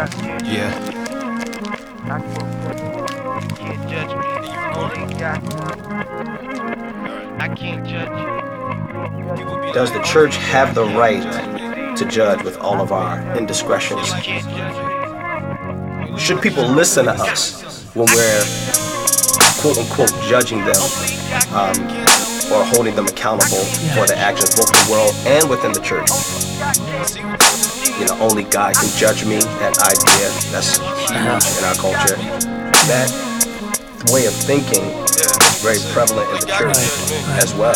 Yeah. Can't judge me. I can't judge you. Does the church have the right to judge with all of our indiscretions? Should people listen to us when we're quote unquote judging them or holding them accountable for their actions, both in the world and within the church? You know, only God can judge me, that idea, that's huge in our culture. That way of thinking is very prevalent in the church as well.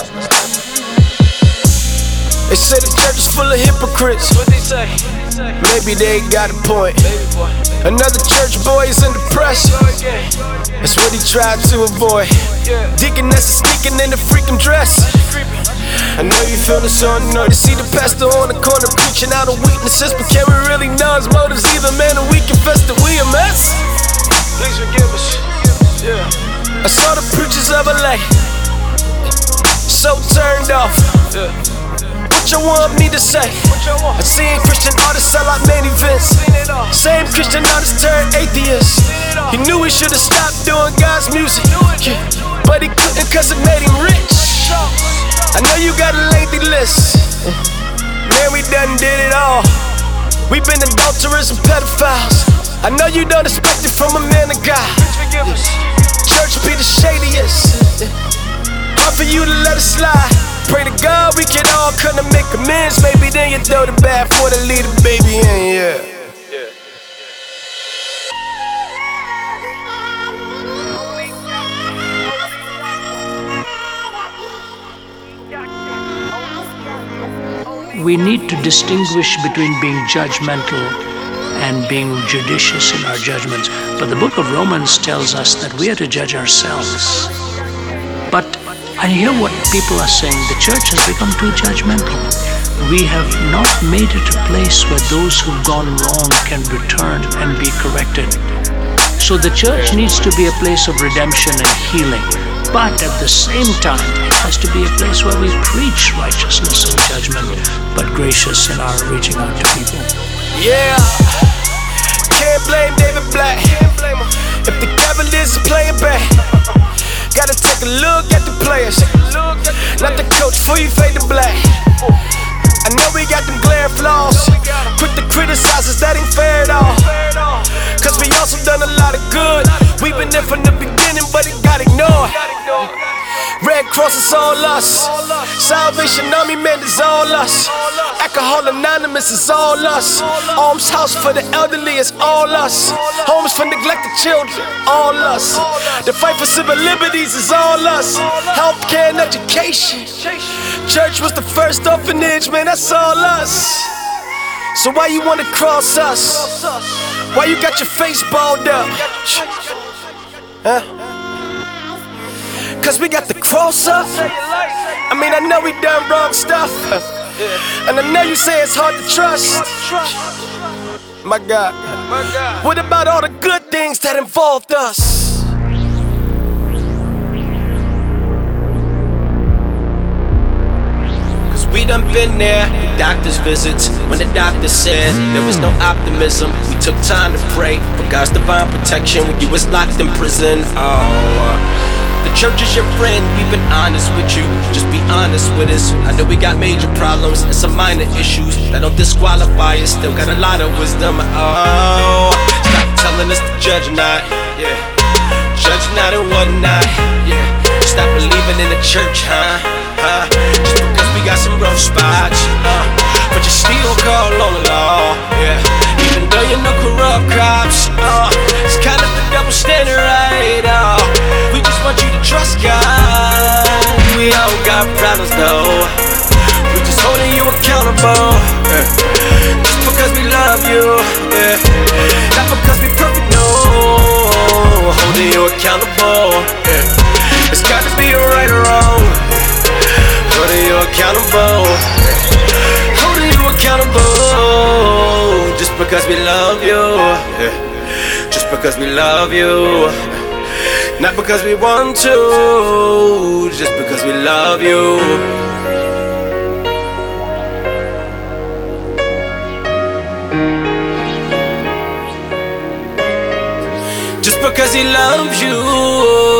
They say the church is full of hypocrites. What they say? Maybe they got a point. Another church boy is under pressure. That's what he tried to avoid. Deaconess is sneaking in the freaking dress. I know you feeling so annoyed to see the pastor on the corner preaching out of weaknesses, but can we really know his motives either, man? And we confess that we a mess. Please forgive us. I saw the preachers of LA so turned off. What you want me to say? I seen Christian artists sell out main events. Same Christian artist turned atheist. He knew he should've stopped doing God's music, but he couldn't cause it made him rich. I know you got a lengthy list. Man, we done did it all. We been adulterers and pedophiles. I know you don't expect it from a man of God. Church be the shadiest. Hard for you to let it slide. Pray to God we can all come to make amends. Maybe then you throw the bath for the leader, baby, in, yeah. We need to distinguish between being judgmental and being judicious in our judgments. But the book of Romans tells us that we are to judge ourselves. But I hear what people are saying. The church has become too judgmental. We have not made it a place where those who've gone wrong can return and be corrected. So the church needs to be a place of redemption and healing. But at the same time, it has to be a place where we preach righteousness and judgment, but gracious in our reaching out to people. Yeah, can't blame David Black if the devil is playing bad. Gotta take a look at the players, not the coach before you fade to black. I know we got them glaring flaws. Quick to criticize us, that ain't fair at all. Cause we also done a lot of good. We've been there from the beginning, but it got ignored. Red Cross is all us. Salvation Army, man, is all us. Alcohol Anonymous is all us. Alms House for the elderly is all us. Homes for neglected children, all us. The fight for civil liberties is all us. Healthcare and education. Church was the first orphanage, man, that's all us. So why you wanna cross us? Why you got your face balled up? Huh? Cause we got the cross up. I mean, I know we done wrong stuff, and I know you say it's hard to trust. My God, what about all the good things that involved us? We done been there, the doctor's visits, when the doctor said there was no optimism. We took time to pray for God's divine protection when you was locked in prison. The church is your friend, we've been honest with you. Just be honest with us. I know we got major problems and some minor issues that don't disqualify us. Still got a lot of wisdom. Stop telling us to judge not, yeah. Judge not and whatnot, yeah. Stop believing in the church, huh? Just because we got some rough spots, but you still call on the law, yeah. Even though you know corrupt cops, it's kind of the double standard, right? We just want you to trust God. We all got problems though. We just holding you accountable, yeah. Just because we love you, yeah. Not because we perfect, no. Holding you accountable, yeah. It's gotta be right or wrong. Holding you accountable, holding you accountable. Just because we love you, just because we love you. Not because we want to, just because we love you. because he loves you.